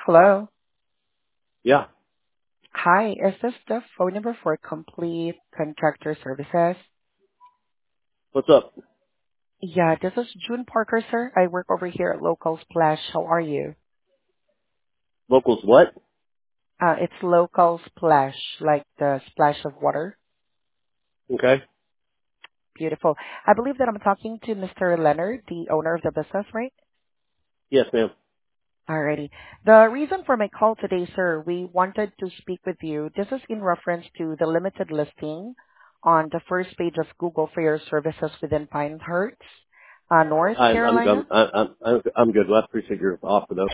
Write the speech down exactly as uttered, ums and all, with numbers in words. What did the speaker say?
Hello. Yeah. Hi, is this the phone number for Complete Contractor Services? What's up? Yeah, this is June Parker, sir. I work over here at Local Splash. How are you? Locals what? Uh, it's Local Splash, like the splash of water. Okay. Beautiful. I believe that I'm talking to Mister Leonard, the owner of the business, right? Yes, ma'am. Alrighty. The reason for my call today, sir, we wanted to speak with you. This is in reference to the limited listing on the first page of Google for your services within Pinehurst, uh, North I'm I'm Carolina. I'm I'm I'm I'm good. Well, I appreciate your offer though.